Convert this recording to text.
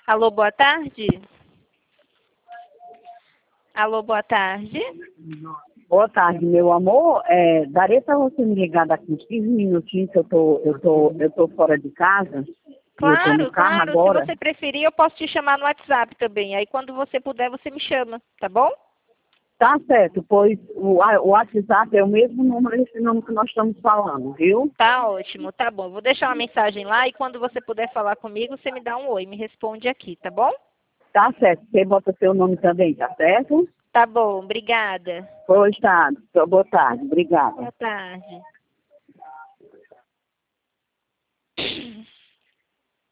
Alô, boa tarde? Alô, boa tarde? Boa tarde, meu amor. Daria para você me ligar daqui uns 15 minutinhos que eu tô fora de casa? E eu tô no Claro, carro claro. Se agora? você preferir, eu posso te chamar no WhatsApp também. Aí, quando você puder, você me chama, tá bom? Tá certo, pois o WhatsApp é o mesmo número, esse número que nós estamos falando, viu? Tá ótimo, tá bom. Vou deixar uma mensagem lá e quando você puder falar comigo, você me dá um oi, me responde aqui, tá bom? Tá certo, você bota seu nome também, tá certo? Tá bom, obrigada. Pois tá, boa tarde, obrigada. Boa tarde.